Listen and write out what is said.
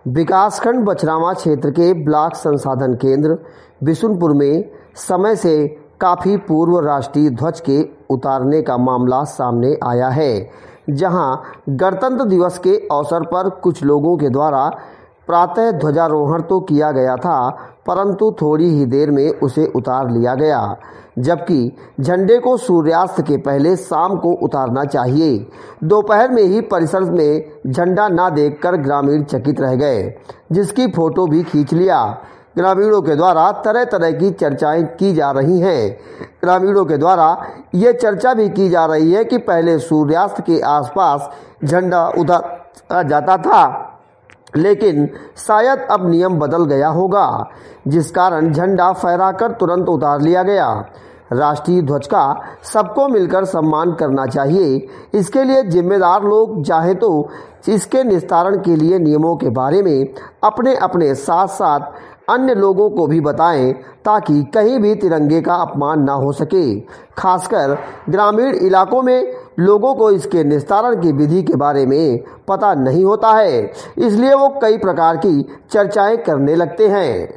विकासखंड बछरावा क्षेत्र के ब्लॉक संसाधन केंद्र बिशुनपुर में समय से काफी पूर्व राष्ट्रीय ध्वज के उतारने का मामला सामने आया है, जहां गणतंत्र दिवस के अवसर पर कुछ लोगों के द्वारा प्रातः ध्वजारोहण तो किया गया था, परंतु थोड़ी ही देर में उसे उतार लिया गया, जबकि झंडे को सूर्यास्त के पहले शाम को उतारना चाहिए। दोपहर में ही परिसर में झंडा न देखकर ग्रामीण चकित रह गए, जिसकी फोटो भी खींच लिया। ग्रामीणों के द्वारा तरह तरह की चर्चाएं की जा रही हैं। ग्रामीणों के द्वारा ये चर्चा भी की जा रही है कि पहले सूर्यास्त के आसपास झंडा उतारा जाता था, लेकिन शायद अब नियम बदल गया होगा, जिस कारण झंडा फहराकर तुरंत उतार लिया गया। राष्ट्रीय ध्वज का सबको मिलकर सम्मान करना चाहिए। इसके लिए जिम्मेदार लोग चाहे तो इसके निस्तारण के लिए नियमों के बारे में अपने अपने साथ साथ अन्य लोगों को भी बताएं, ताकि कहीं भी तिरंगे का अपमान ना हो सके। खासकर ग्रामीण इलाकों में लोगों को इसके निस्तारण की विधि के बारे में पता नहीं होता है, इसलिए वो कई प्रकार की चर्चाएं करने लगते हैं।